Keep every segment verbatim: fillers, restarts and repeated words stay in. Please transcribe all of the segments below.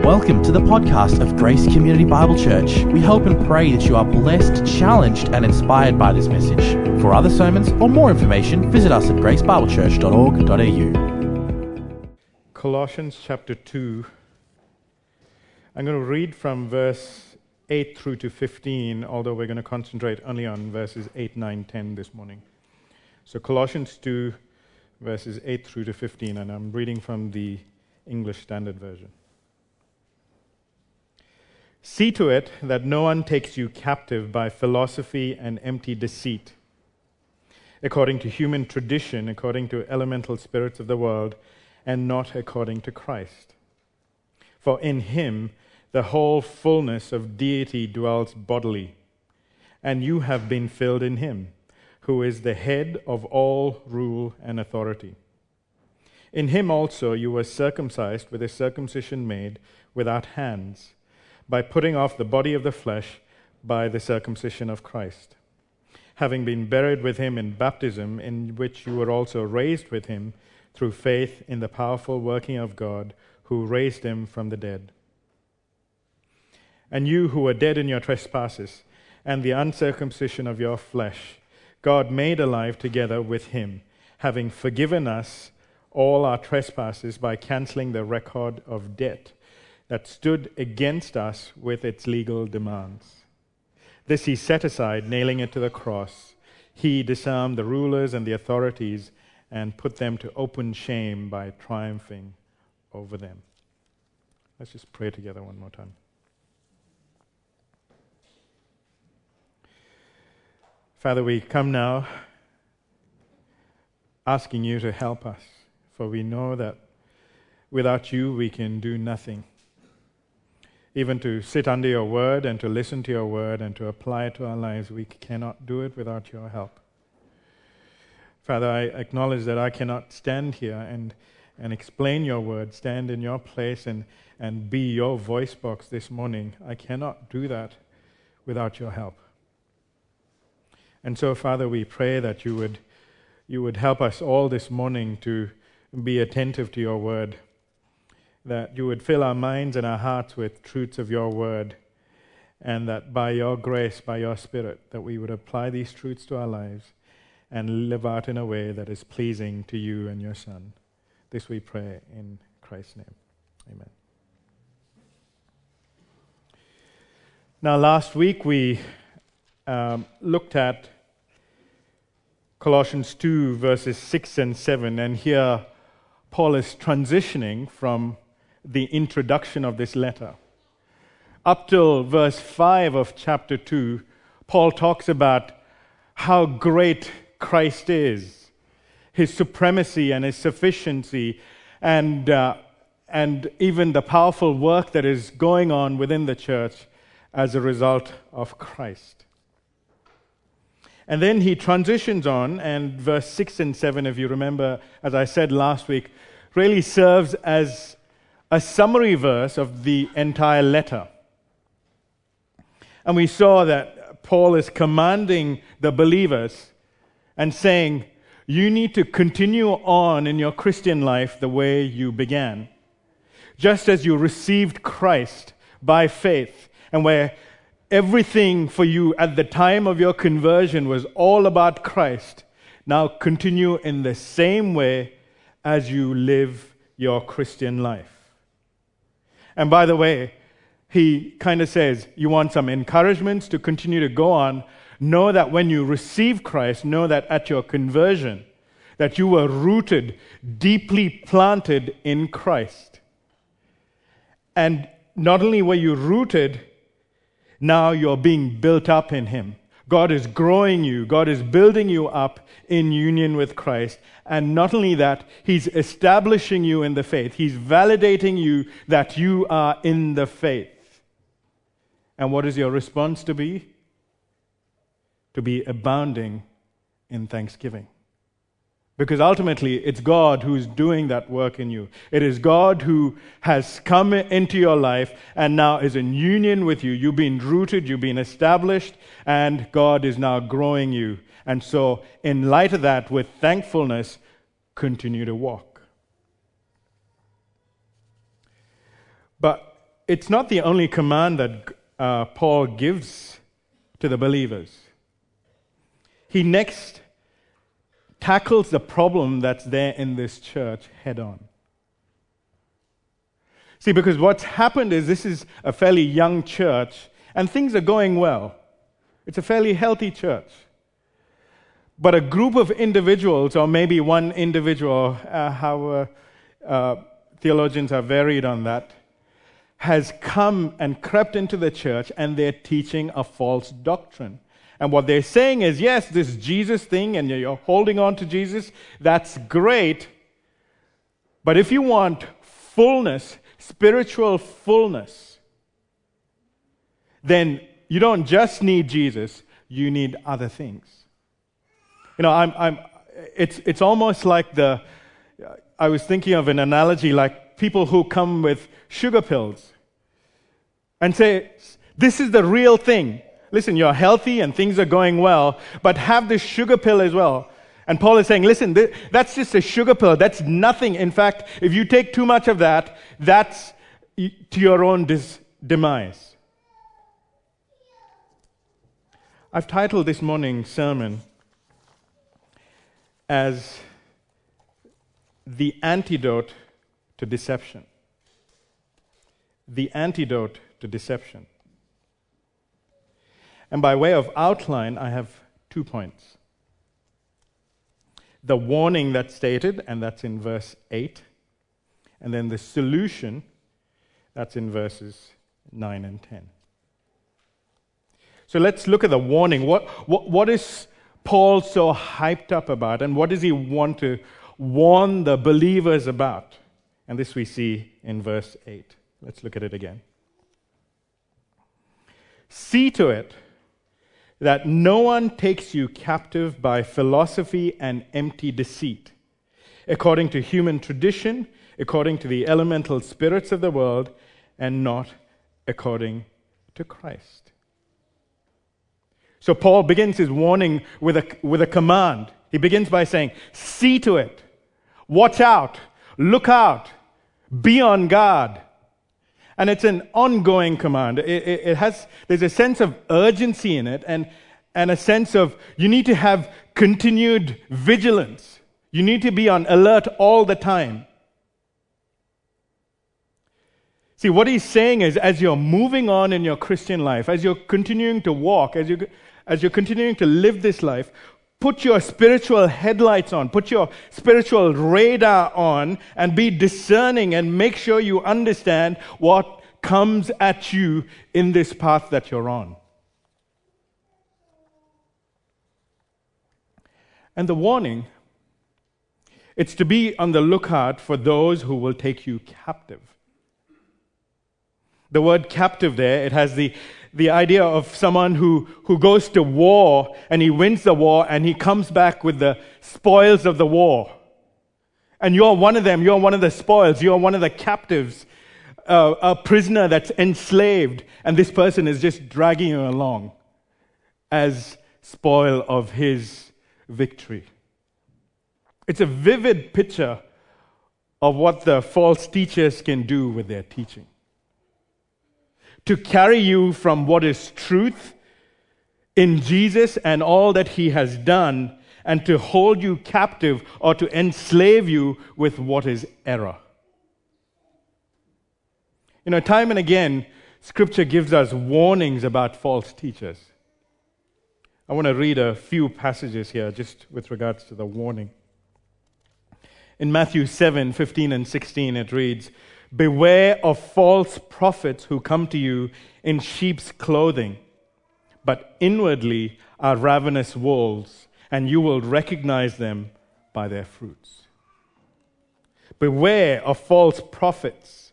Welcome to the podcast of Grace Community Bible Church. We hope and pray that you are blessed, challenged, and inspired by this message. For other sermons or more information, visit us at grace bible church dot org dot a u. Colossians chapter two. I'm going to read from verse eight through to fifteen, although we're going to concentrate only on verses eight, nine, ten this morning. So Colossians two, verses eight through to fifteen, and I'm reading from the English Standard Version. See to it that no one takes you captive by philosophy and empty deceit, according to human tradition, according to elemental spirits of the world, and not according to Christ. For in him the whole fullness of deity dwells bodily, and you have been filled in him, who is the head of all rule and authority. In him also you were circumcised with a circumcision made without hands, by putting off the body of the flesh by the circumcision of Christ, having been buried with him in baptism, in which you were also raised with him through faith in the powerful working of God, who raised him from the dead. And you who were dead in your trespasses and the uncircumcision of your flesh, God made alive together with him, having forgiven us all our trespasses by cancelling the record of debt that stood against us with its legal demands. This he set aside, nailing it to the cross. He disarmed the rulers and the authorities and put them to open shame by triumphing over them. Let's just pray together one more time. Father, we come now asking you to help us, for we know that without you we can do nothing. Even to sit under your word and to listen to your word and to apply it to our lives, we cannot do it without your help. Father, I acknowledge that I cannot stand here and, and explain your word, stand in your place and, and be your voice box this morning. I cannot do that without your help. And so, Father, we pray that you would, you would help us all this morning to be attentive to your word, that you would fill our minds and our hearts with truths of your word, and that by your grace, by your Spirit, that we would apply these truths to our lives and live out in a way that is pleasing to you and your Son. This we pray in Christ's name. Amen. Now, last week we um, looked at Colossians two, verses six and seven, and here Paul is transitioning from the introduction of this letter. Up till verse five of chapter two, Paul talks about how great Christ is, his supremacy and his sufficiency, and uh, and even the powerful work that is going on within the church as a result of Christ. And then he transitions on, and verse six and seven, if you remember, as I said last week, really serves as a summary verse of the entire letter. And we saw that Paul is commanding the believers and saying, you need to continue on in your Christian life the way you began. Just as you received Christ by faith, and where everything for you at the time of your conversion was all about Christ, now continue in the same way as you live your Christian life. And by the way, he kind of says, you want some encouragements to continue to go on. Know that when you receive Christ, know that at your conversion, that you were rooted, deeply planted in Christ. And not only were you rooted, now you're being built up in him. God is growing you. God is building you up in union with Christ. And not only that, he's establishing you in the faith. He's validating you that you are in the faith. And what is your response to be? To be abounding in thanksgiving. Because ultimately, it's God who's doing that work in you. It is God who has come into your life and now is in union with you. You've been rooted, you've been established, and God is now growing you. And so, in light of that, with thankfulness, continue to walk. But it's not the only command that uh, Paul gives to the believers. He next tackles the problem that's there in this church head on. See, because what's happened is this is a fairly young church and things are going well. It's a fairly healthy church. But a group of individuals, or maybe one individual, uh, how uh, uh, theologians are varied on that, has come and crept into the church and they're teaching a false doctrine. And what they're saying is, yes, this Jesus thing, and you're holding on to Jesus, that's great. But if you want fullness, spiritual fullness, then you don't just need Jesus, you need other things. You know, I'm, I'm, it's, it's almost like the, I was thinking of an analogy like people who come with sugar pills and say, this is the real thing. Listen, you're healthy and things are going well, but have this sugar pill as well. And Paul is saying, listen, th- that's just a sugar pill. That's nothing. In fact, if you take too much of that, that's to your own dis- demise. I've titled this morning's sermon as The Antidote to Deception. The Antidote to Deception. And by way of outline, I have two points. The warning that's stated, and that's in verse eight. And then the solution, that's in verses nine and ten. So let's look at the warning. What, what, what is Paul so hyped up about, and what does he want to warn the believers about? And this we see in verse eight. Let's look at it again. See to it that no one takes you captive by philosophy and empty deceit, according to human tradition, according to the elemental spirits of the world, and not according to Christ. So Paul begins his warning with a, with a command. He begins by saying, see to it, watch out, look out, be on guard. And it's an ongoing command. It, it, it has, there's a sense of urgency in it, and, and a sense of you need to have continued vigilance. You need to be on alert all the time. See, what he's saying is, as you're moving on in your Christian life, as you're continuing to walk, as you as you're continuing to live this life, put your spiritual headlights on, put your spiritual radar on, and be discerning and make sure you understand what comes at you in this path that you're on. And the warning, it's to be on the lookout for those who will take you captive. The word captive there, it has the The idea of someone who, who goes to war and he wins the war and he comes back with the spoils of the war. And you're one of them, you're one of the spoils, you're one of the captives, uh, a prisoner that's enslaved, and this person is just dragging you along as spoil of his victory. It's a vivid picture of what the false teachers can do with their teaching. To carry you from what is truth in Jesus and all that he has done, and to hold you captive or to enslave you with what is error. You know, time and again, Scripture gives us warnings about false teachers. I want to read a few passages here just with regards to the warning. In Matthew seven, fifteen and sixteen, it reads, beware of false prophets who come to you in sheep's clothing, but inwardly are ravenous wolves, and you will recognize them by their fruits. Beware of false prophets.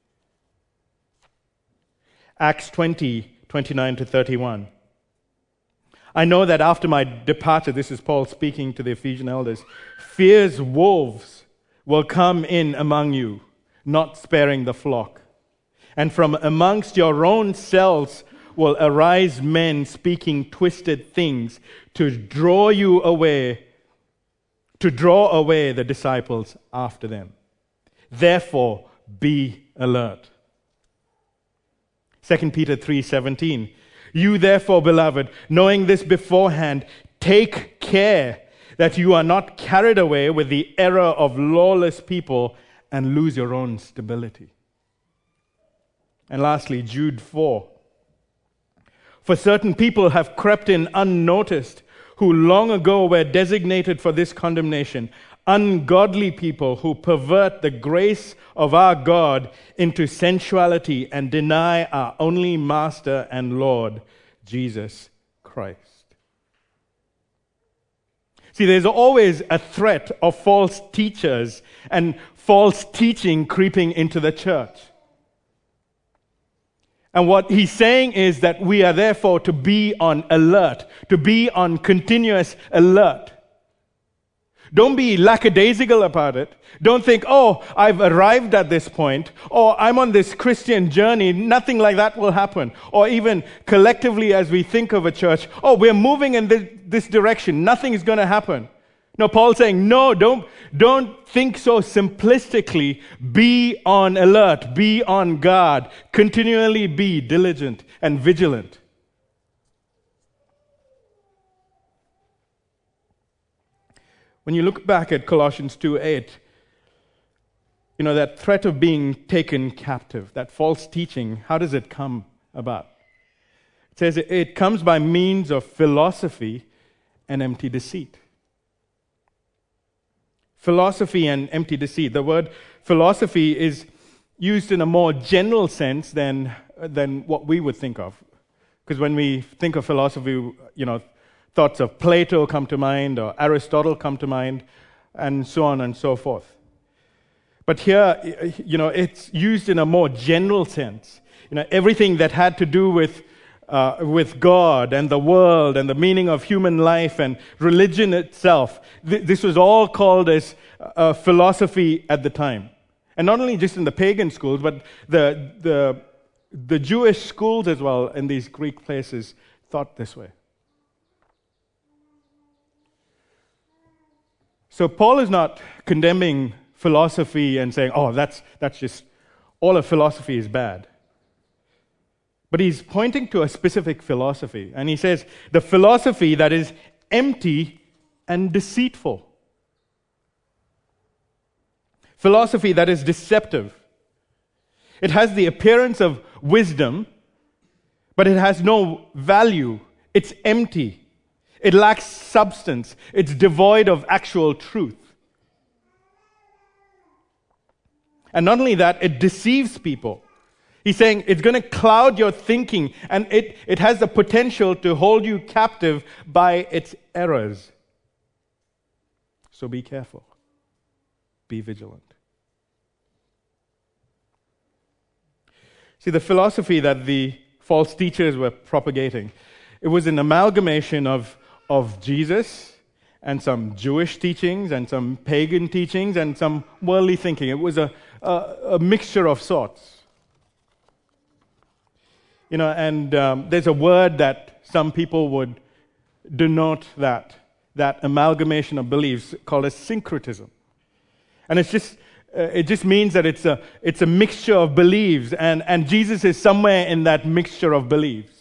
Acts twenty, twenty-nine to thirty-one. I know that after my departure, this is Paul speaking to the Ephesian elders, fierce wolves will come in among you, not sparing the flock. And from amongst your own selves will arise men speaking twisted things to draw you away, to draw away the disciples after them. Therefore, be alert. Second Peter three seventeen. You therefore, beloved, knowing this beforehand, take care that you are not carried away with the error of lawless people and lose your own stability. And lastly, Jude four. For certain people have crept in unnoticed, who long ago were designated for this condemnation, ungodly people who pervert the grace of our God into sensuality and deny our only Master and Lord, Jesus Christ. See, there's always a threat of false teachers and false teaching creeping into the church. And what he's saying is that we are therefore to be on alert, to be on continuous alert. Don't be lackadaisical about it. Don't think, oh, I've arrived at this point, or I'm on this Christian journey, nothing like that will happen. Or even collectively as we think of a church, oh, we're moving in this, this direction, nothing is going to happen. No, Paul's saying, no, don't, don't think so simplistically. Be on alert, be on guard, continually be diligent and vigilant. When you look back at Colossians two eight, you know, that threat of being taken captive, that false teaching, how does it come about? It says it, it comes by means of philosophy and empty deceit. Philosophy and empty deceit. The word philosophy is used in a more general sense than, than what we would think of. Because when we think of philosophy, you know, thoughts of Plato come to mind, or Aristotle come to mind, and so on and so forth. But here, you know, it's used in a more general sense. You know, everything that had to do with uh, with God and the world and the meaning of human life and religion itself. Th- this was all called as uh, philosophy at the time, and not only just in the pagan schools, but the the the Jewish schools as well in these Greek places thought this way. So Paul is not condemning philosophy and saying, oh, that's that's just, all of philosophy is bad. But he's pointing to a specific philosophy. And he says, the philosophy that is empty and deceitful. Philosophy that is deceptive. It has the appearance of wisdom, but it has no value. It's empty. It lacks substance. It's devoid of actual truth. And not only that, it deceives people. He's saying it's going to cloud your thinking, and it, it has the potential to hold you captive by its errors. So be careful. Be vigilant. See, the philosophy that the false teachers were propagating, it was an amalgamation of, of Jesus and some Jewish teachings and some pagan teachings and some worldly thinking. It was a, a, a mixture of sorts. You know, and um, there's a word that some people would denote that, that amalgamation of beliefs called as syncretism. And it's just, uh, it just means that it's a, it's a mixture of beliefs, and, and Jesus is somewhere in that mixture of beliefs.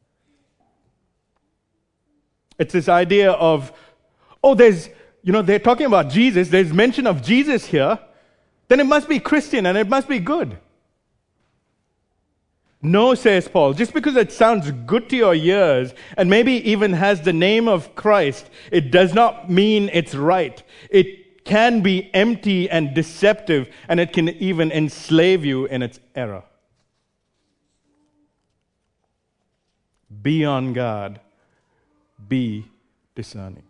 It's this idea of, oh, there's, you know, they're talking about Jesus, there's mention of Jesus here, then it must be Christian and it must be good. No, says Paul, just because it sounds good to your ears and maybe even has the name of Christ, it does not mean it's right. It can be empty and deceptive, and it can even enslave you in its error. Be on guard. Be discerning.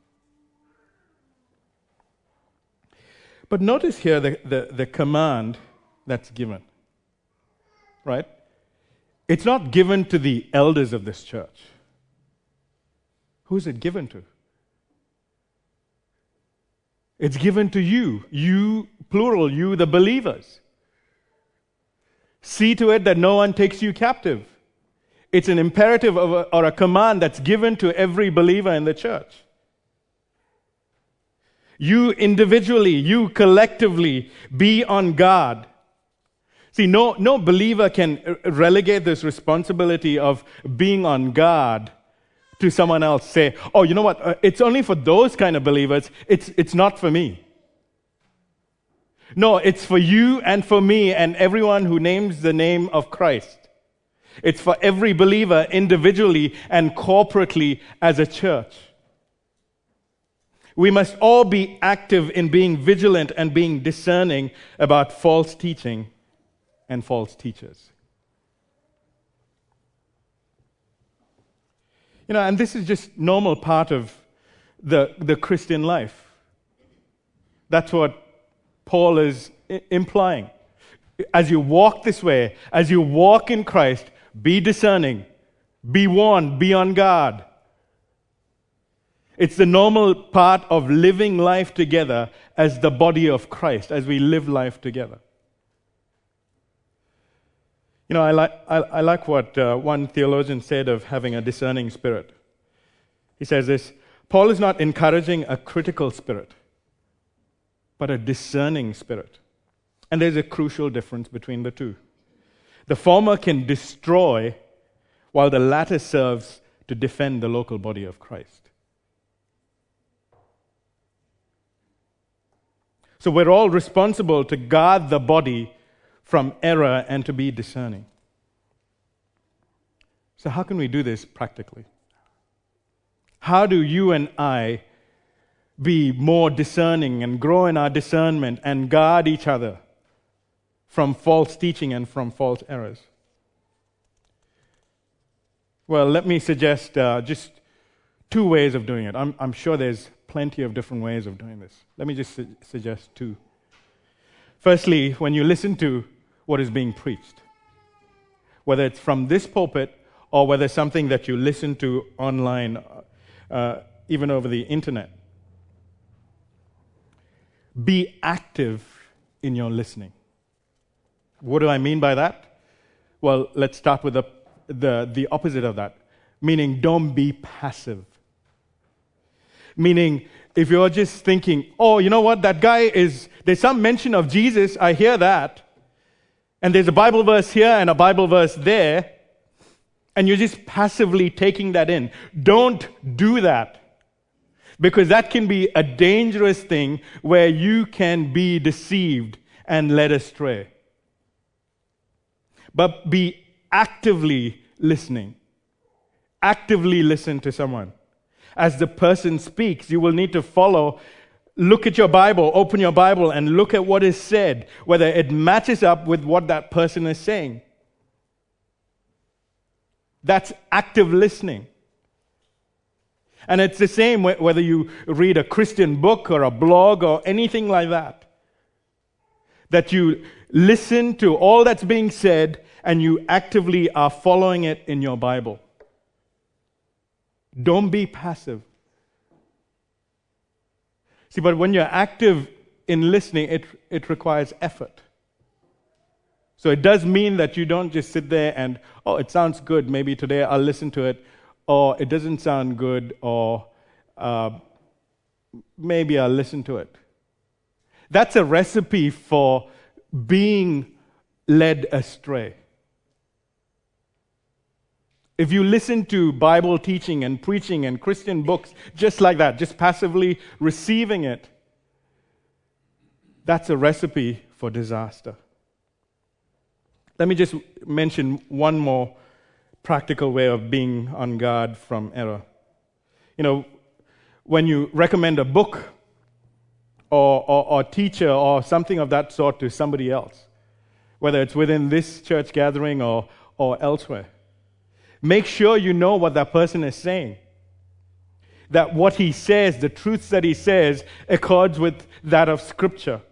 But notice here the, the, the command that's given. Right? It's not given to the elders of this church. Who is it given to? It's given to you. You, plural, you, the believers. See to it that no one takes you captive. It's an imperative of a, or a command that's given to every believer in the church. You individually, you collectively, be on guard. See, no, no believer can relegate this responsibility of being on guard to someone else. Say, oh, you know what? Uh, it's only for those kind of believers. It's, it's not for me. No, it's for you and for me and everyone who names the name of Christ. It's for every believer individually and corporately as a church. We must all be active in being vigilant and being discerning about false teaching and false teachers. You know, and this is just normal part of the, the Christian life. That's what Paul is I- implying. As you walk this way, as you walk in Christ, be discerning, be warned, be on guard. It's the normal part of living life together as the body of Christ, as we live life together. You know, I like, I, I like what uh, one theologian said of having a discerning spirit. He says this, Paul is not encouraging a critical spirit, but a discerning spirit. And there's a crucial difference between the two. The former can destroy, while the latter serves to defend the local body of Christ. So we're all responsible to guard the body from error and to be discerning. So how can we do this practically? How do you and I be more discerning and grow in our discernment and guard each other from false teaching and from false errors? Well, let me suggest uh, just two ways of doing it. I'm, I'm sure there's plenty of different ways of doing this. Let me just su- suggest two. Firstly, when you listen to what is being preached, whether it's from this pulpit or whether it's something that you listen to online, uh, even over the internet, be active in your listening. What do I mean by that? Well, let's start with the, the, the opposite of that, meaning don't be passive. Meaning, if you're just thinking, oh, you know what, that guy is, there's some mention of Jesus, I hear that, and there's a Bible verse here and a Bible verse there, and you're just passively taking that in. Don't do that, because that can be a dangerous thing where you can be deceived and led astray. But be actively listening. Actively listen to someone. As the person speaks, you will need to follow. Look at your Bible, open your Bible, and look at what is said, whether it matches up with what that person is saying. That's active listening. And it's the same whether you read a Christian book or a blog or anything like that. That you listen to all that's being said and you actively are following it in your Bible. Don't be passive. See, but when you're active in listening, it, it requires effort. So it does mean that you don't just sit there and, oh, it sounds good, maybe today I'll listen to it, or it doesn't sound good, or uh, maybe I'll listen to it. That's a recipe for being led astray. If you listen to Bible teaching and preaching and Christian books just like that, just passively receiving it, that's a recipe for disaster. Let me just mention one more practical way of being on guard from error. You know, when you recommend a book or, or, or teacher or something of that sort to somebody else, whether it's within this church gathering or, or elsewhere, make sure you know what that person is saying. That what he says, the truths that he says, accords with that of Scripture.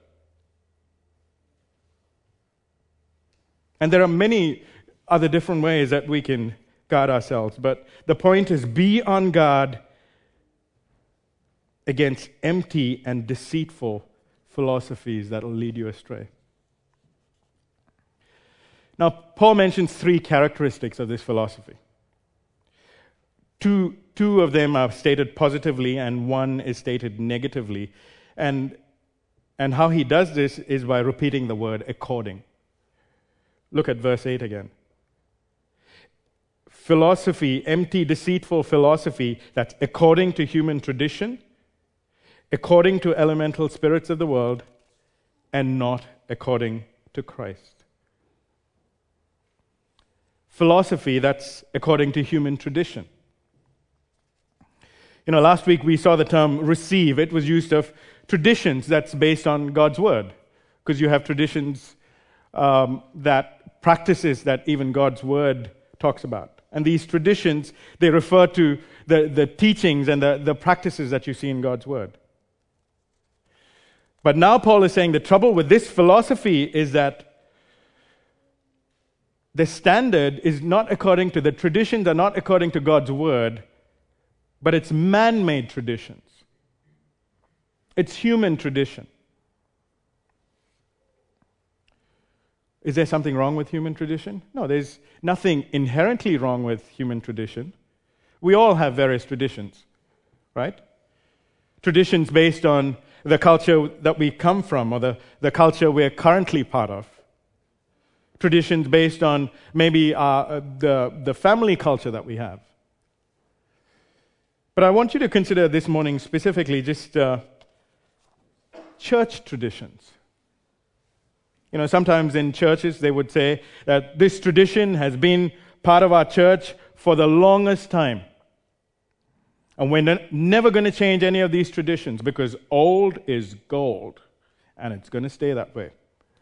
And there are many other different ways that we can guard ourselves. But the point is, be on guard against empty and deceitful philosophies that will lead you astray. Now, Paul mentions three characteristics of this philosophy. Two, two of them are stated positively and one is stated negatively. And, and how he does this is by repeating the word according. Look at verse eight again. Philosophy, empty, deceitful philosophy that's according to human tradition, according to elemental spirits of the world, and not according to Christ. Philosophy that's according to human tradition. You know, last week we saw the term receive. It was used of traditions that's based on God's word, because you have traditions um, that practices that even God's word talks about. And these traditions, they refer to the, the teachings and the, the practices that you see in God's word. But now Paul is saying the trouble with this philosophy is that the standard is not according to, the traditions are not according to God's word, but it's man-made traditions. It's human tradition. Is there something wrong with human tradition? No, there's nothing inherently wrong with human tradition. We all have various traditions, right? Traditions based on the culture that we come from or the, the culture we're currently part of. Traditions based on maybe uh, the, the family culture that we have. But I want you to consider this morning specifically just uh, church traditions. You know, sometimes in churches they would say that this tradition has been part of our church for the longest time. And we're ne- never going to change any of these traditions because old is gold. And it's going to stay that way.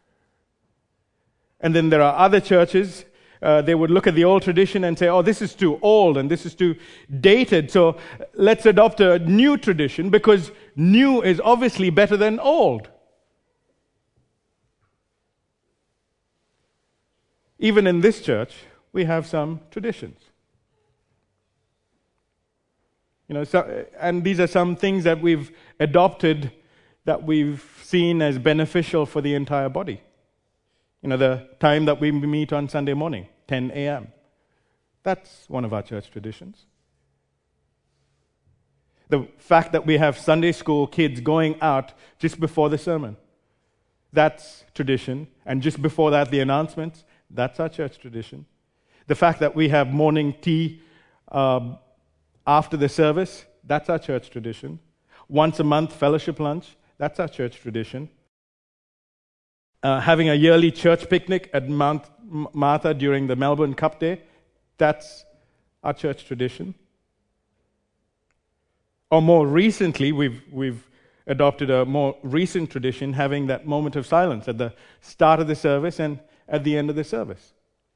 And then there are other churches, uh, they would look at the old tradition and say, oh, this is too old and this is too dated. So let's adopt a new tradition because new is obviously better than old. Even in this church, we have some traditions. You know, so, and these are some things that we've adopted that we've seen as beneficial for the entire body. You know, the time that we meet on Sunday morning, ten a.m. That's one of our church traditions. The fact that we have Sunday school kids going out just before the sermon, that's tradition. And just before that, the announcements, that's our church tradition. The fact that we have morning tea um, after the service, that's our church tradition. Once a month, fellowship lunch, that's our church tradition. Uh, having a yearly church picnic at Mount Martha during the Melbourne Cup Day, that's our church tradition. Or more recently, we've we've adopted a more recent tradition, having that moment of silence at the start of the service and at the end of the service.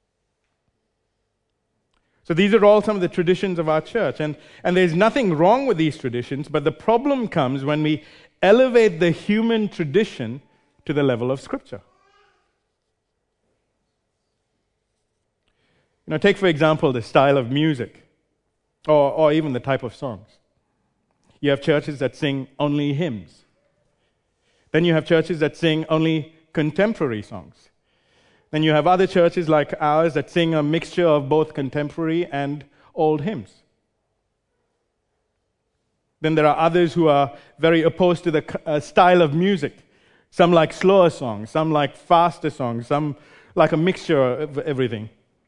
So these are all some of the traditions of our church, and, and there's nothing wrong with these traditions, but the problem comes when we elevate the human tradition to the level of Scripture. You know, take for example the style of music, or, or even the type of songs. You have churches that sing only hymns. Then you have churches that sing only contemporary songs. Then you have other churches like ours that sing a mixture of both contemporary and old hymns. Then there are others who are very opposed to the uh, style of music. Some like slower songs, some like faster songs, some like a mixture of everything.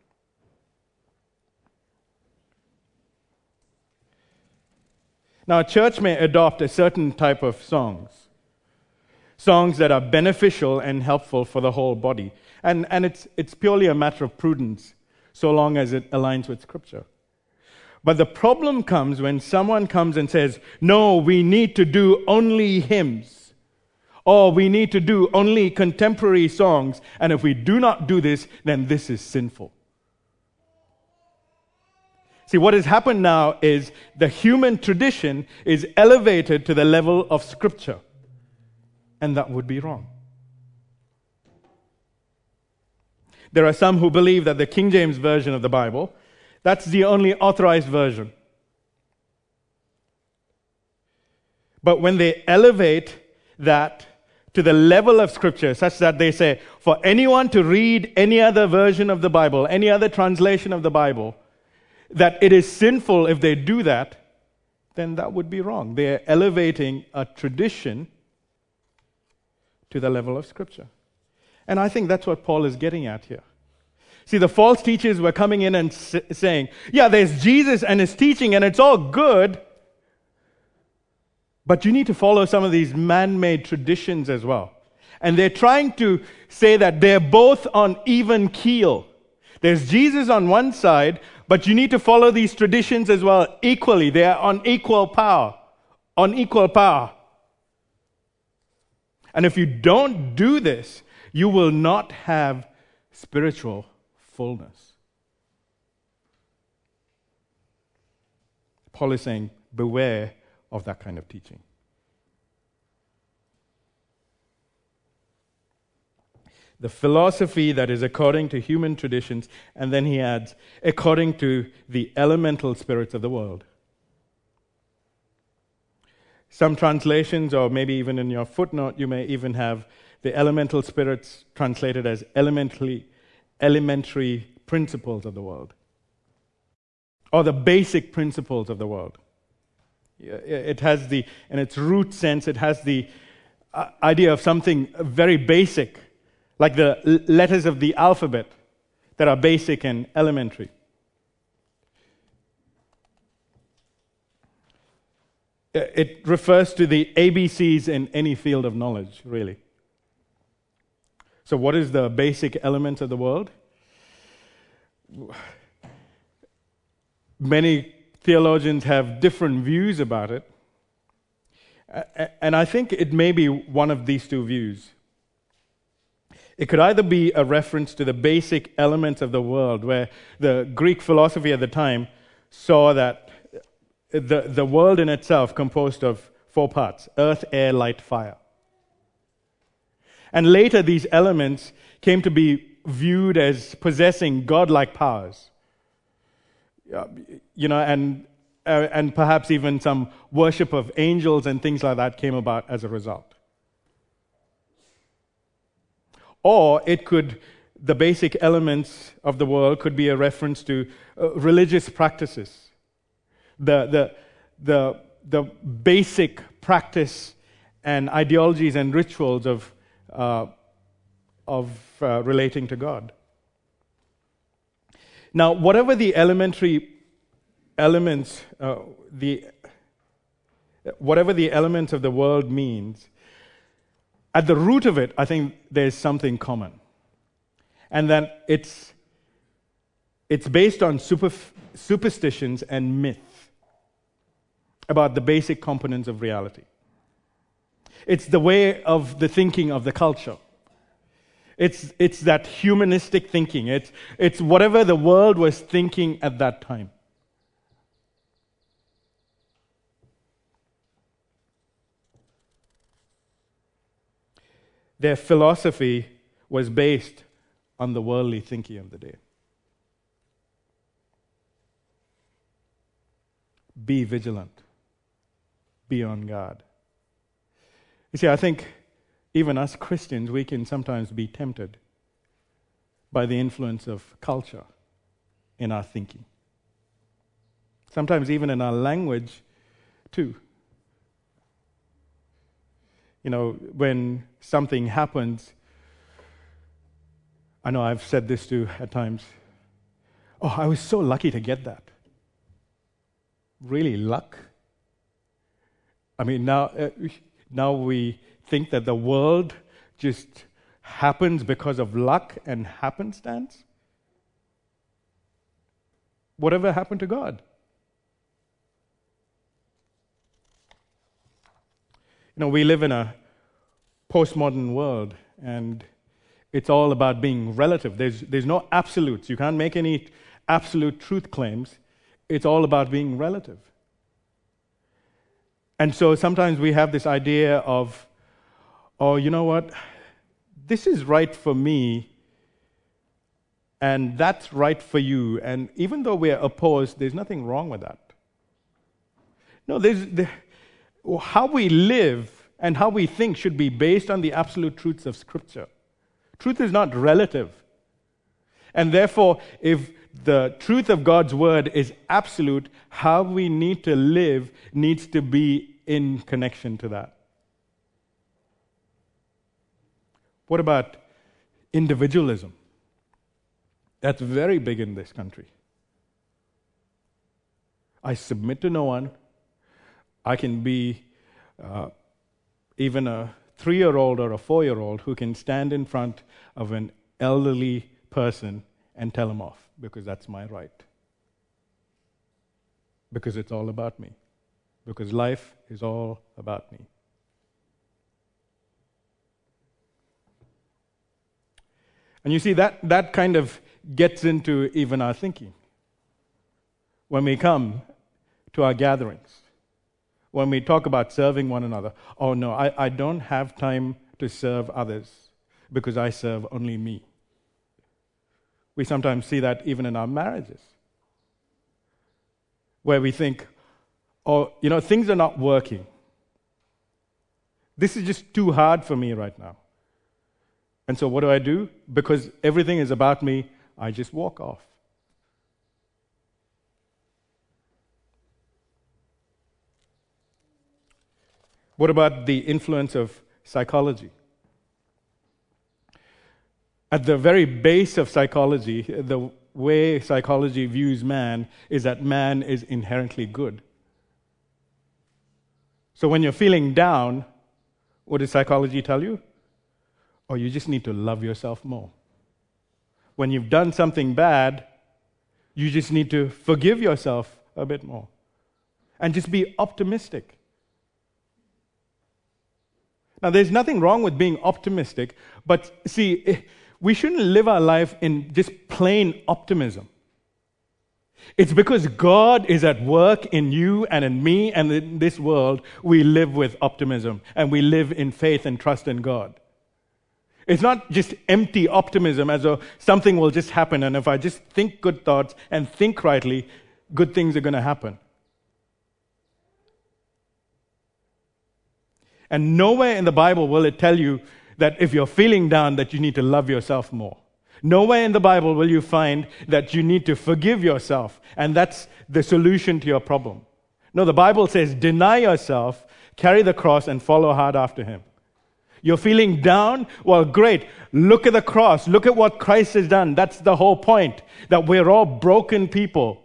Now, a church may adopt a certain type of songs. Songs that are beneficial and helpful for the whole body. And, and it's, it's purely a matter of prudence, so long as it aligns with Scripture. But the problem comes when someone comes and says, no, we need to do only hymns. Or we need to do only contemporary songs. And if we do not do this, then this is sinful. See, what has happened now is the human tradition is elevated to the level of Scripture. And that would be wrong. There are some who believe that the King James Version of the Bible, that's the only authorized version. But when they elevate that to the level of Scripture, such that they say, for anyone to read any other version of the Bible, any other translation of the Bible, that it is sinful if they do that, then that would be wrong. They are elevating a tradition to the level of Scripture. And I think that's what Paul is getting at here. See, the false teachers were coming in and s- saying, yeah, there's Jesus and his teaching, and it's all good, but you need to follow some of these man-made traditions as well. And they're trying to say that they're both on even keel. There's Jesus on one side, but you need to follow these traditions as well equally. They are on equal power. On equal power. And if you don't do this, you will not have spiritual fullness. Paul is saying, beware of that kind of teaching. The philosophy that is according to human traditions, and then he adds, according to the elemental spirits of the world. Some translations, or maybe even in your footnote, you may even have the elemental spirits translated as elementary, elementary principles of the world, or the basic principles of the world. It has the, in its root sense, it has the uh, idea of something very basic, like the l- letters of the alphabet that are basic and elementary. It refers to the A B Cs in any field of knowledge, really. So what is the basic element of the world? Many theologians have different views about it. And I think it may be one of these two views. It could either be a reference to the basic elements of the world, where the Greek philosophy at the time saw that the, the world in itself composed of four parts: earth, air, light, fire. And later these elements came to be viewed as possessing godlike powers. You know, and uh, and perhaps even some worship of angels and things like that came about as a result. Or it could, the basic elements of the world could be a reference to uh, religious practices. The, the, the, the basic practice and ideologies and rituals of, uh, of uh, relating to God. Now, whatever the elementary elements, uh, the whatever the elements of the world means, at the root of it, I think there's something common. And that it's, it's based on super, superstitions and myth about the basic components of reality. It's the way of the thinking of the culture. It's, it's that humanistic thinking. It's, it's whatever the world was thinking at that time. Their philosophy was based on the worldly thinking of the day. Be vigilant. Be on guard. You see, I think even us Christians, we can sometimes be tempted by the influence of culture in our thinking. Sometimes even in our language, too. You know, when something happens, I know I've said this too at times, oh, I was so lucky to get that. Really, luck? I mean, now, uh, now we think that the world just happens because of luck and happenstance? Whatever happened to God? You know, we live in a postmodern world, and it's all about being relative. There's, there's no absolutes. You can't make any absolute truth claims. It's all about being relative. And so sometimes we have this idea of, oh, you know what? This is right for me, and that's right for you. And even though we're opposed, there's nothing wrong with that. No, there's... There, how we live and how we think should be based on the absolute truths of Scripture. Truth is not relative. And therefore, if the truth of God's Word is absolute, how we need to live needs to be in connection to that. What about individualism? That's very big in this country. I submit to no one. I can be uh, even a three-year-old or a four-year-old who can stand in front of an elderly person and tell him off, because that's my right. Because it's all about me. Because life is all about me. And you see, that, that kind of gets into even our thinking. When we come to our gatherings, when we talk about serving one another, oh no, I, I don't have time to serve others because I serve only me. We sometimes see that even in our marriages, where we think, oh, you know, things are not working. This is just too hard for me right now. And so what do I do? Because everything is about me, I just walk off. What about the influence of psychology? At the very base of psychology, the way psychology views man is that man is inherently good. So when you're feeling down, what does psychology tell you? Oh, you just need to love yourself more. When you've done something bad, you just need to forgive yourself a bit more. And just be optimistic. Now, there's nothing wrong with being optimistic, but see, we shouldn't live our life in just plain optimism. It's because God is at work in you and in me and in this world, we live with optimism and we live in faith and trust in God. It's not just empty optimism as though something will just happen, and if I just think good thoughts and think rightly, good things are going to happen. And nowhere in the Bible will it tell you that if you're feeling down that you need to love yourself more. Nowhere in the Bible will you find that you need to forgive yourself, and that's the solution to your problem. No, the Bible says, deny yourself, carry the cross, and follow hard after Him. You're feeling down? Well, great. Look at the cross. Look at what Christ has done. That's the whole point, that we're all broken people.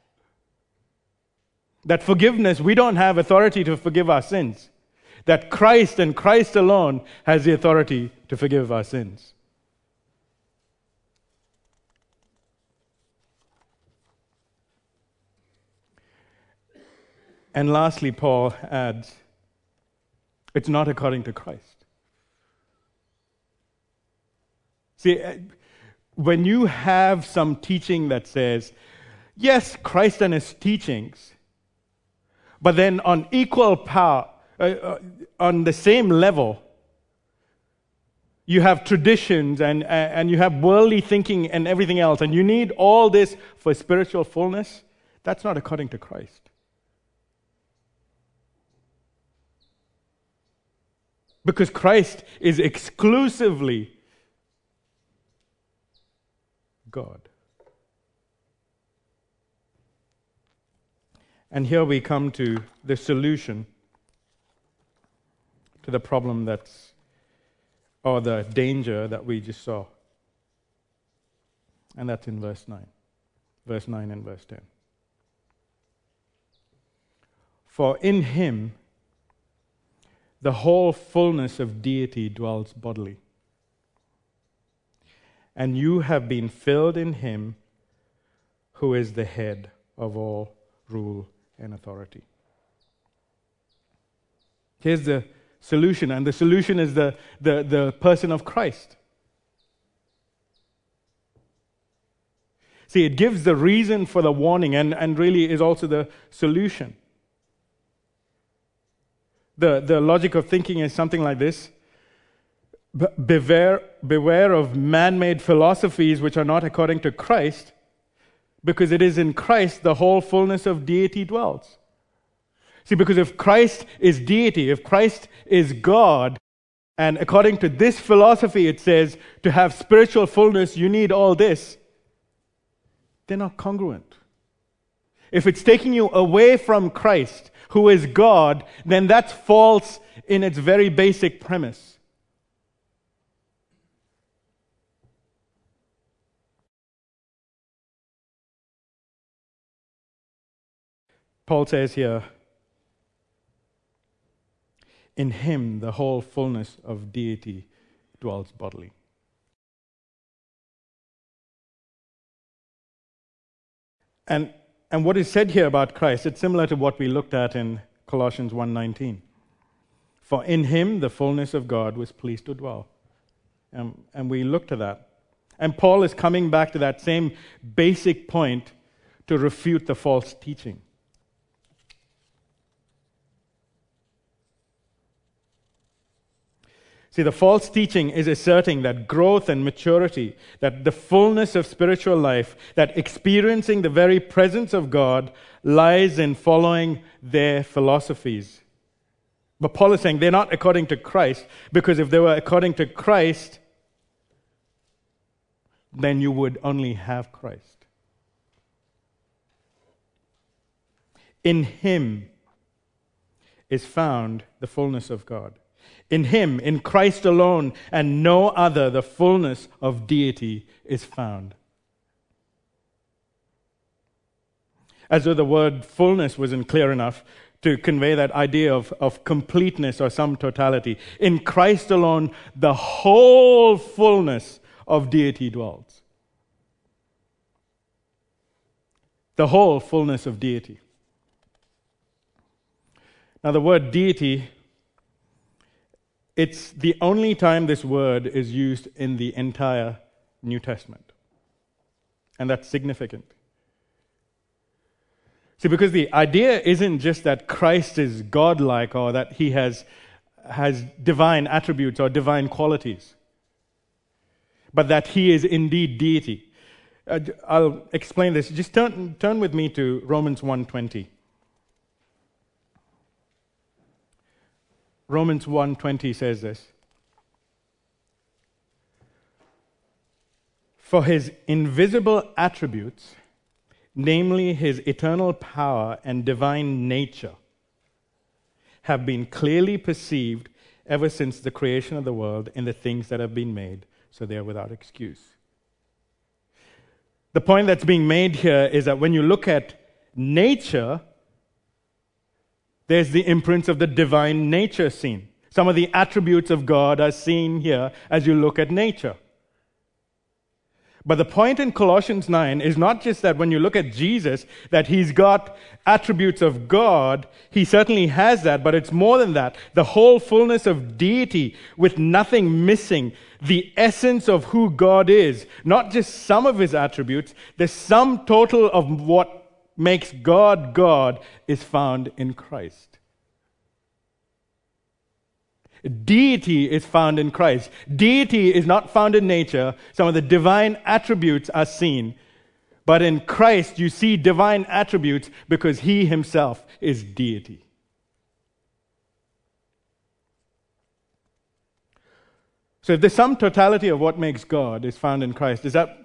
That forgiveness, we don't have authority to forgive our sins. That Christ and Christ alone has the authority to forgive our sins. And lastly, Paul adds, it's not according to Christ. See, when you have some teaching that says, yes, Christ and His teachings, but then on equal power, uh, uh, on the same level, you have traditions and, uh, and you have worldly thinking and everything else, and you need all this for spiritual fullness, that's not according to Christ. Because Christ is exclusively God. And here we come to the solution to the problem that's, or the danger that we just saw. And that's in verse nine. Verse nine and verse ten. For in Him the whole fullness of deity dwells bodily. And you have been filled in Him who is the head of all rule and authority. Here's the solution, and the solution is the, the, the person of Christ. See, it gives the reason for the warning and, and really is also the solution. The, the logic of thinking is something like this. Beware, beware of man-made philosophies which are not according to Christ, because it is in Christ the whole fullness of deity dwells. See, because if Christ is deity, if Christ is God, and according to this philosophy it says to have spiritual fullness you need all this, they're not congruent. If it's taking you away from Christ, who is God, then that's false in its very basic premise. Paul says here, in him the whole fullness of deity dwells bodily. And, and what is said here about Christ, it's similar to what we looked at in Colossians one nineteen. For in him the fullness of God was pleased to dwell. Um, and we looked at that. And Paul is coming back to that same basic point to refute the false teaching. See, the false teaching is asserting that growth and maturity, that the fullness of spiritual life, that experiencing the very presence of God lies in following their philosophies. But Paul is saying they're not according to Christ, because if they were according to Christ, then you would only have Christ. In him is found the fullness of God. In him, in Christ alone, and no other, the fullness of deity is found. As though the word fullness wasn't clear enough to convey that idea of, of completeness or some totality. In Christ alone, the whole fullness of deity dwells. The whole fullness of deity. Now, the word deity, it's the only time this word is used in the entire New Testament. And that's significant. See, because the idea isn't just that Christ is godlike or that he has, has divine attributes or divine qualities, but that he is indeed deity. Uh, I'll explain this. Just turn, turn with me to Romans one twenty. Romans one twenty says this. For his invisible attributes, namely his eternal power and divine nature, have been clearly perceived ever since the creation of the world in the things that have been made, so they are without excuse. The point that's being made here is that when you look at nature, there's the imprints of the divine nature seen. Some of the attributes of God are seen here as you look at nature. But the point in Colossians nine is not just that when you look at Jesus, that he's got attributes of God. He certainly has that, but it's more than that. The whole fullness of deity with nothing missing. The essence of who God is. Not just some of his attributes. The sum total of what makes God God is found in Christ. Deity is found in Christ. Deity is not found in nature. Some of the divine attributes are seen. But in Christ, you see divine attributes because he himself is deity. So if the sum totality of what makes God is found in Christ, does that,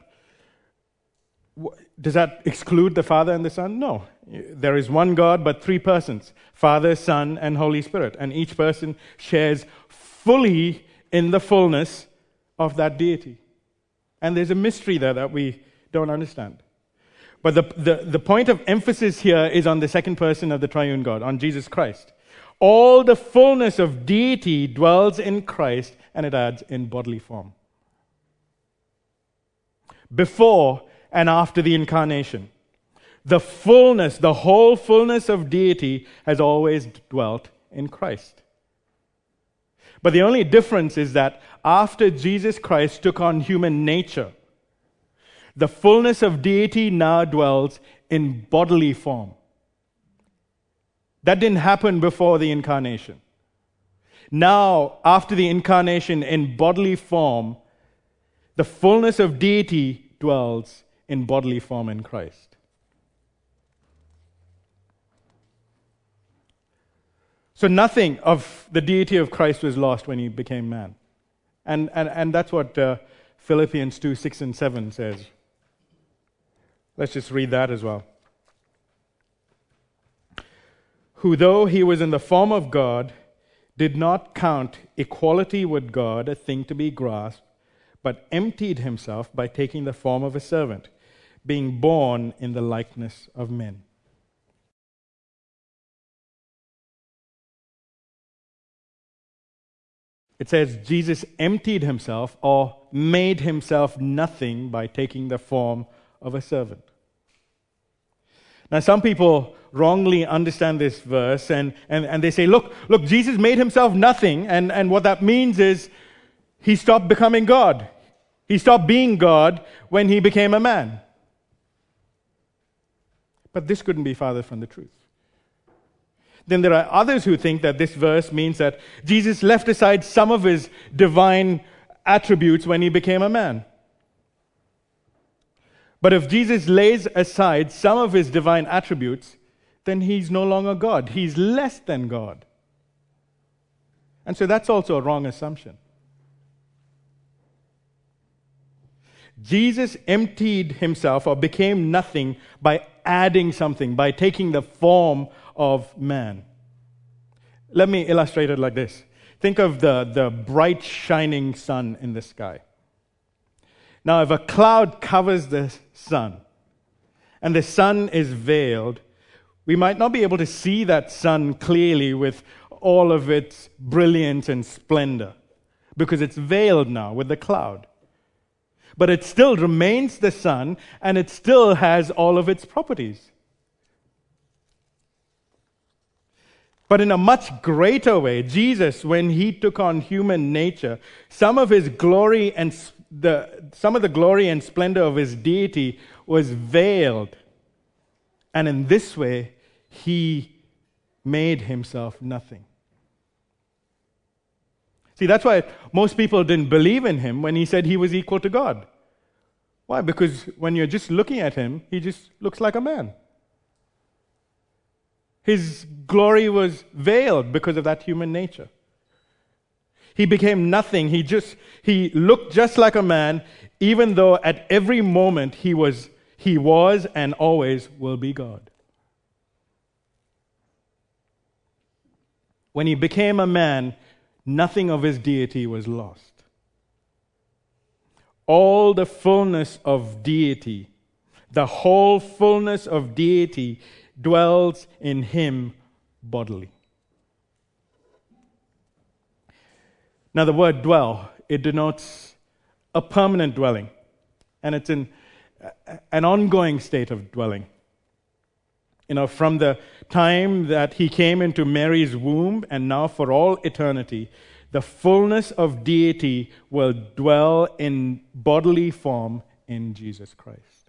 does that exclude the Father and the Son? No. There is one God, but three persons, Father, Son, and Holy Spirit. And each person shares fully in the fullness of that deity. And there's a mystery there that we don't understand. But the, the, the point of emphasis here is on the second person of the triune God, on Jesus Christ. All the fullness of deity dwells in Christ, and it adds in bodily form. Before and after the incarnation, the fullness, the whole fullness of deity has always dwelt in Christ. But the only difference is that after Jesus Christ took on human nature, the fullness of deity now dwells in bodily form. That didn't happen before the incarnation. Now, after the incarnation in bodily form, the fullness of deity dwells in bodily form in Christ. So nothing of the deity of Christ was lost when he became man. And, and, and that's what uh, Philippians two, six and seven says. Let's just read that as well. Who, though he was in the form of God, did not count equality with God a thing to be grasped, but emptied himself by taking the form of a servant, being born in the likeness of men. It says Jesus emptied himself or made himself nothing by taking the form of a servant. Now, some people wrongly understand this verse and, and, and they say, look, look, Jesus made himself nothing, and, and what that means is he stopped becoming God. He stopped being God when he became a man. But this couldn't be farther from the truth. Then there are others who think that this verse means that Jesus left aside some of his divine attributes when he became a man. But if Jesus lays aside some of his divine attributes, then he's no longer God. He's less than God. And so that's also a wrong assumption. Jesus emptied himself or became nothing by adding something, by taking the form of man. Let me illustrate it like this. Think of the, the bright shining sun in the sky. Now, if a cloud covers the sun and the sun is veiled, we might not be able to see that sun clearly with all of its brilliance and splendor because it's veiled now with the cloud. But it still remains the sun, and it still has all of its properties. But in a much greater way, Jesus, when he took on human nature, some of his glory and the some of the glory and splendor of his deity was veiled. And in this way, he made himself nothing. See, that's why most people didn't believe in him when he said he was equal to God. Why? Because when you're just looking at him, he just looks like a man. His glory was veiled because of that human nature. He became nothing. He just he looked just like a man, even though at every moment he was he was and always will be God. When he became a man, nothing of his deity was lost. All the fullness of deity, the whole fullness of deity dwells in him bodily. Now, the word dwell, it denotes a permanent dwelling, and it's in an ongoing state of dwelling. You know, from the time that he came into Mary's womb and now for all eternity, the fullness of deity will dwell in bodily form in Jesus Christ.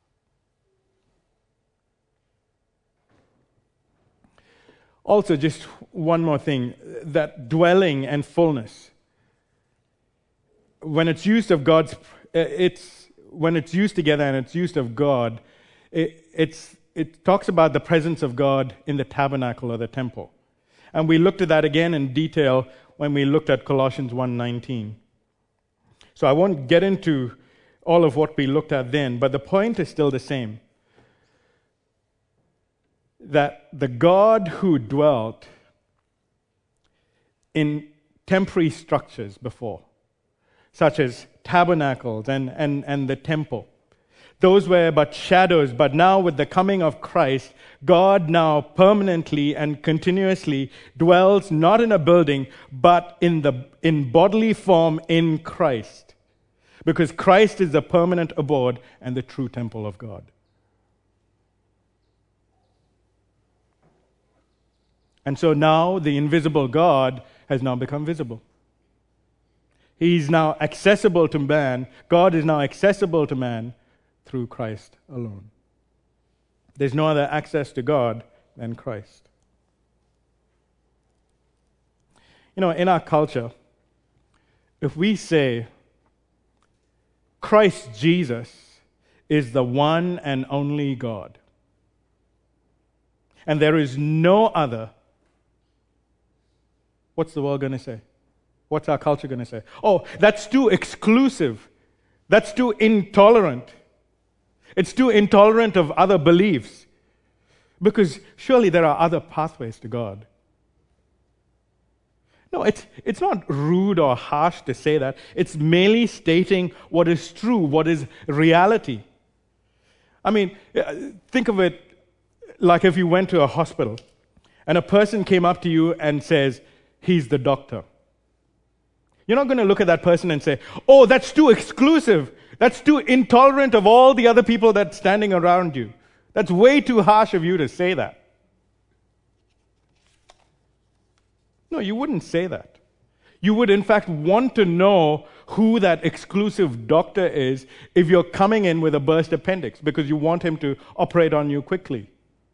Also, just one more thing, that dwelling and fullness, when it's used of God's, it's when it's used together and it's used of God, it, it's it talks about the presence of God in the tabernacle or the temple, and we looked at that again in detail when we looked at Colossians one nineteen. So I won't get into all of what we looked at then, but the point is still the same. That the God who dwelt in temporary structures before, such as tabernacles and, and, and the temple, those were but shadows, but now with the coming of Christ, God now permanently and continuously dwells not in a building, but in the in bodily form in Christ. Because Christ is the permanent abode and the true temple of God. And so now the invisible God has now become visible. He's now accessible to man. God is now accessible to man through Christ alone. There's no other access to God than Christ. You know, in our culture, if we say Christ Jesus is the one and only God, and there is no other, what's the world going to say? What's our culture going to say? Oh, that's too exclusive. That's too intolerant. It's too intolerant of other beliefs. Because surely there are other pathways to God. No, it's, it's not rude or harsh to say that. It's merely stating what is true, what is reality. I mean, think of it like if you went to a hospital and a person came up to you and says, he's the doctor. You're not going to look at that person and say, oh, that's too exclusive. That's too intolerant of all the other people that's standing around you. That's way too harsh of you to say that. No, you wouldn't say that. You would, in fact, want to know who that exclusive doctor is if you're coming in with a burst appendix, because you want him to operate on you quickly.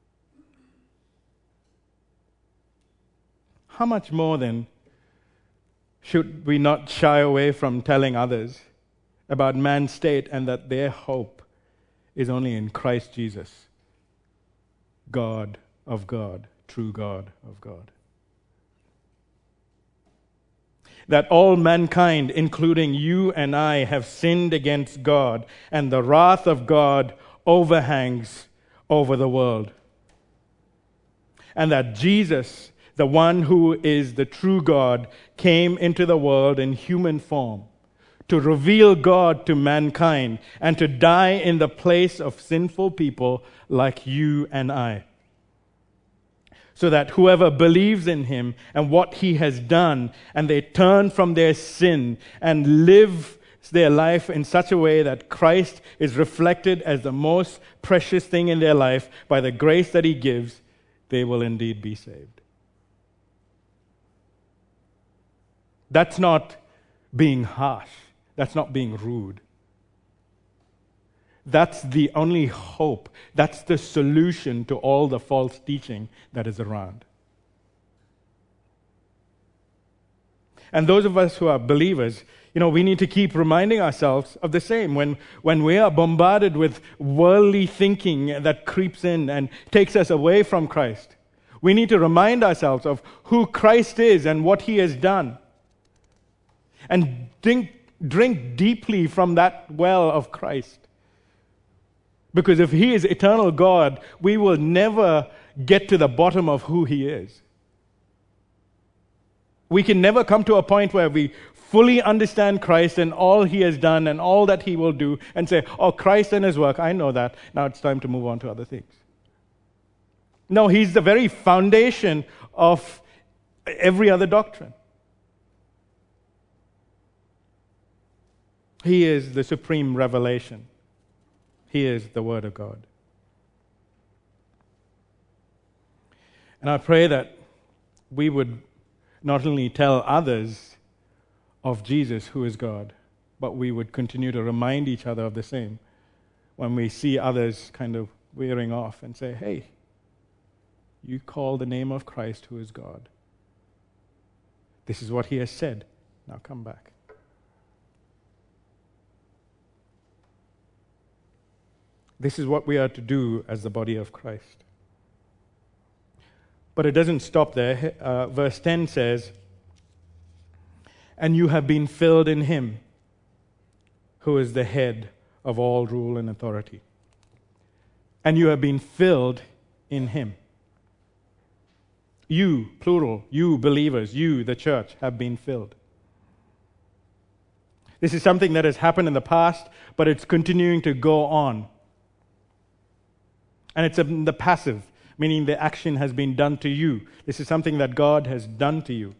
How much more, then, should we not shy away from telling others about man's state and that their hope is only in Christ Jesus, God of God, true God of God? That all mankind, including you and I, have sinned against God, and the wrath of God overhangs over the world. And that Jesus, the one who is the true God, came into the world in human form to reveal God to mankind and to die in the place of sinful people like you and I. So that whoever believes in him and what he has done, and they turn from their sin and live their life in such a way that Christ is reflected as the most precious thing in their life by the grace that he gives, they will indeed be saved. That's not being harsh. That's not being rude. That's the only hope. That's the solution to all the false teaching that is around. And those of us who are believers, you know, we need to keep reminding ourselves of the same. When, when we are bombarded with worldly thinking that creeps in and takes us away from Christ, we need to remind ourselves of who Christ is and what he has done. And drink, drink deeply from that well of Christ. Because if he is eternal God, we will never get to the bottom of who he is. We can never come to a point where we fully understand Christ and all he has done and all that he will do and say, oh, Christ and his work, I know that. Now it's time to move on to other things. No, he's the very foundation of every other doctrine. He is the supreme revelation. He is the Word of God. And I pray that we would not only tell others of Jesus, who is God, but we would continue to remind each other of the same when we see others kind of wearing off and say, hey, you call the name of Christ, who is God. This is what he has said. Now come back. This is what we are to do as the body of Christ. But it doesn't stop there. Uh, verse ten says, and you have been filled in him, who is the head of all rule and authority. And you have been filled in him. You, plural, you believers, you, the church, have been filled. This is something that has happened in the past, but it's continuing to go on. And it's in the passive, meaning the action has been done to you. This is something that God has done to you.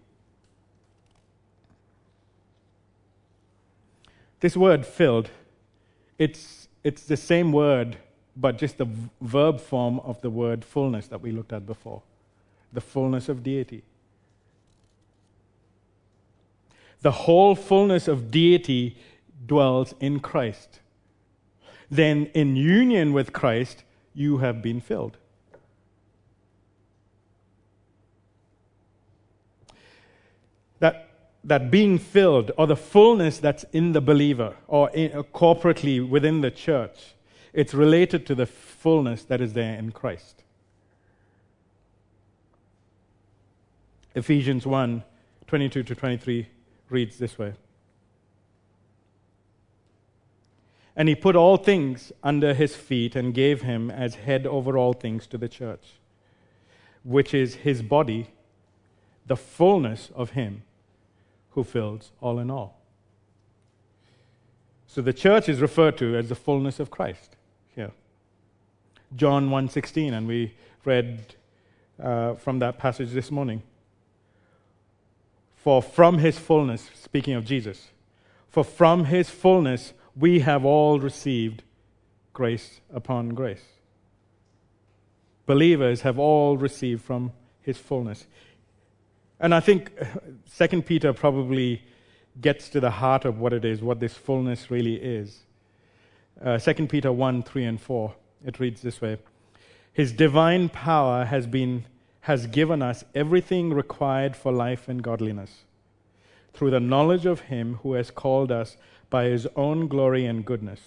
This word filled, it's, it's the same word, but just the v- verb form of the word fullness that we looked at before. The fullness of deity. The whole fullness of deity dwells in Christ. Then in union with Christ, you have been filled. That, that being filled, or the fullness that's in the believer, or in, uh, corporately within the church, it's related to the fullness that is there in Christ. Ephesians one, twenty-two to twenty-three reads this way. And he put all things under his feet and gave him as head over all things to the church, which is his body, the fullness of him who fills all in all. So the church is referred to as the fullness of Christ here. John one sixteen, and we read uh, from that passage this morning. For from his fullness, speaking of Jesus, for from his fullness we have all received grace upon grace. Believers have all received from his fullness. And I think Second Peter probably gets to the heart of what it is, what this fullness really is. Uh, Second Peter one, three and four, it reads this way. His divine power has been has given us everything required for life and godliness, through the knowledge of him who has called us by his own glory and goodness.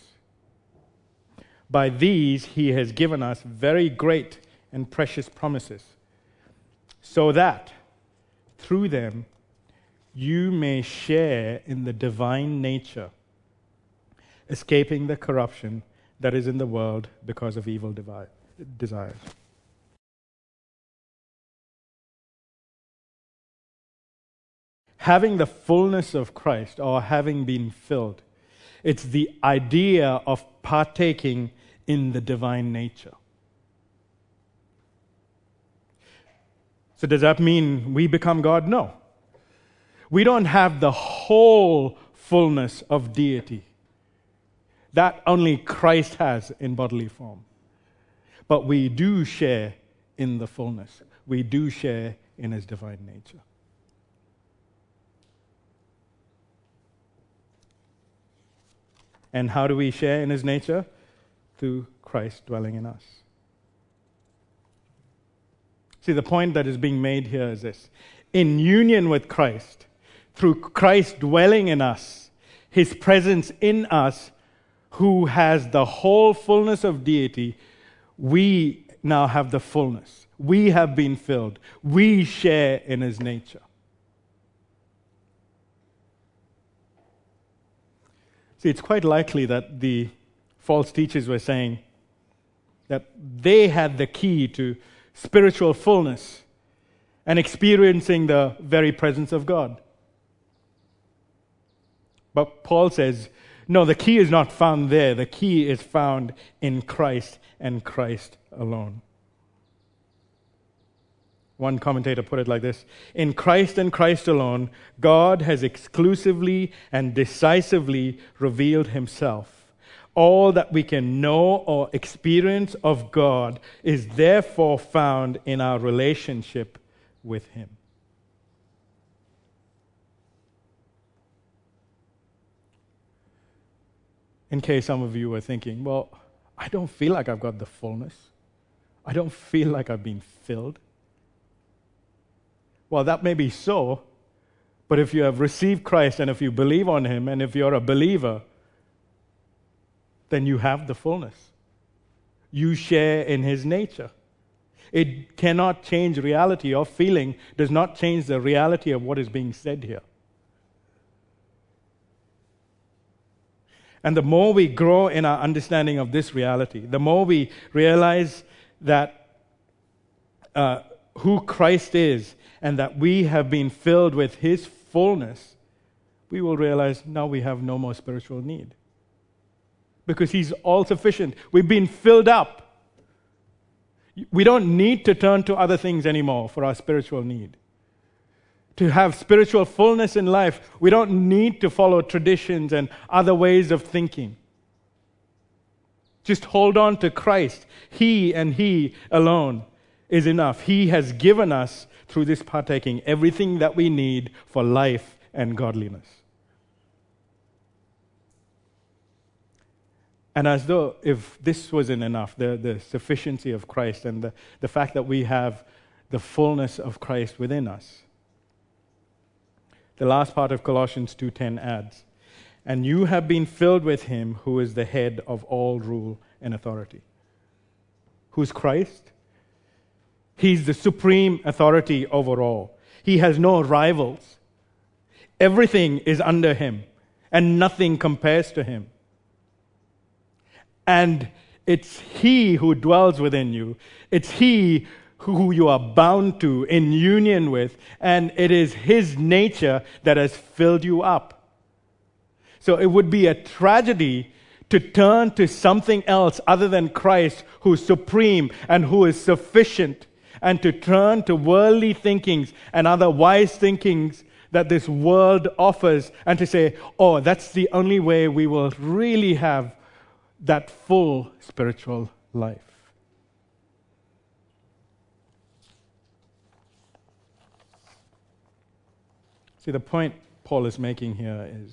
By these he has given us very great and precious promises, so that through them you may share in the divine nature, escaping the corruption that is in the world because of evil devi- desires. Having the fullness of Christ, or having been filled, it's the idea of partaking in the divine nature. So does that mean we become God? No. We don't have the whole fullness of deity. That only Christ has in bodily form. But we do share in the fullness. We do share in his divine nature. And how do we share in his nature? Through Christ dwelling in us. See, the point that is being made here is this. In union with Christ, through Christ dwelling in us, his presence in us, who has the whole fullness of deity, we now have the fullness. We have been filled. We share in his nature. See, it's quite likely that the false teachers were saying that they had the key to spiritual fullness and experiencing the very presence of God. But Paul says, no, the key is not found there. The key is found in Christ and Christ alone. One commentator put it like this: in Christ and Christ alone, God has exclusively and decisively revealed himself. All that we can know or experience of God is therefore found in our relationship with him. In case some of you were thinking, well, I don't feel like I've got the fullness. I don't feel like I've been filled. Well, that may be so, but if you have received Christ and if you believe on him and if you're a believer, then you have the fullness. You share in his nature. It cannot change reality. Or feeling does not change the reality of what is being said here. And the more we grow in our understanding of this reality, the more we realize that uh, who Christ is and that we have been filled with his fullness, we will realize now we have no more spiritual need. Because he's all sufficient. We've been filled up. We don't need to turn to other things anymore for our spiritual need. To have spiritual fullness in life, we don't need to follow traditions and other ways of thinking. Just hold on to Christ. He and he alone is enough. He has given us, through this partaking, everything that we need for life and godliness. And as though if this wasn't enough, the, the sufficiency of Christ and the, the fact that we have the fullness of Christ within us, the last part of Colossians two ten adds, and you have been filled with him who is the head of all rule and authority. Who's Christ? He's the supreme authority over all. He has no rivals. Everything is under him, and nothing compares to him. And it's he who dwells within you. It's he who you are bound to, in union with, and it is his nature that has filled you up. So it would be a tragedy to turn to something else other than Christ, who is supreme and who is sufficient, and to turn to worldly thinkings and other wise thinkings that this world offers and to say, oh, that's the only way we will really have that full spiritual life. See, the point Paul is making here is,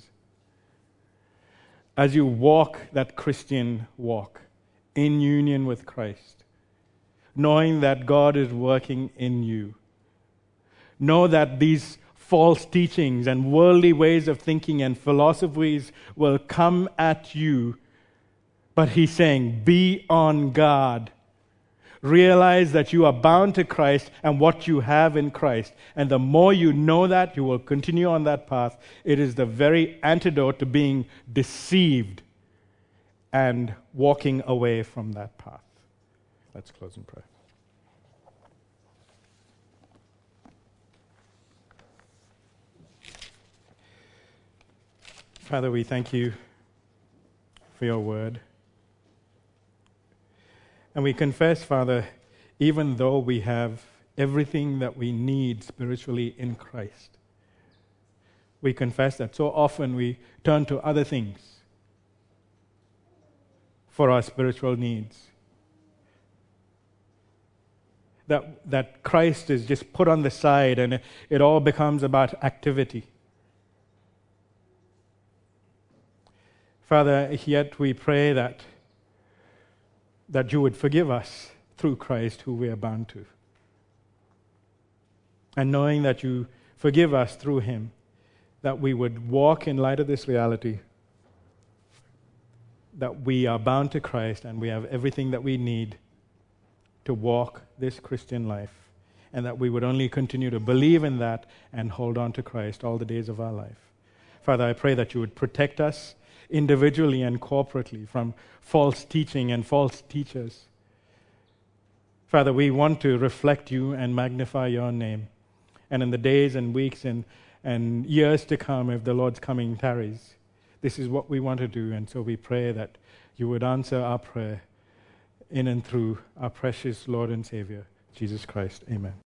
as you walk that Christian walk in union with Christ, knowing that God is working in you, know that these false teachings and worldly ways of thinking and philosophies will come at you, but he's saying, be on guard. Realize that you are bound to Christ and what you have in Christ. And the more you know that, you will continue on that path. It is the very antidote to being deceived and walking away from that path. Let's close in prayer. Father, we thank you for your word. And we confess, Father, even though we have everything that we need spiritually in Christ, we confess that so often we turn to other things for our spiritual needs. That, that Christ is just put on the side and it, it all becomes about activity. Father, yet we pray that that you would forgive us through Christ who we are bound to. And knowing that you forgive us through him, that we would walk in light of this reality, that we are bound to Christ and we have everything that we need to walk this Christian life, and that we would only continue to believe in that and hold on to Christ all the days of our life. Father, I pray that you would protect us individually and corporately from false teaching and false teachers. Father, we want to reflect you and magnify your name. And in the days and weeks and, and years to come, if the Lord's coming tarries, this is what we want to do. And so we pray that you would answer our prayer in and through our precious Lord and Savior, Jesus Christ. Amen.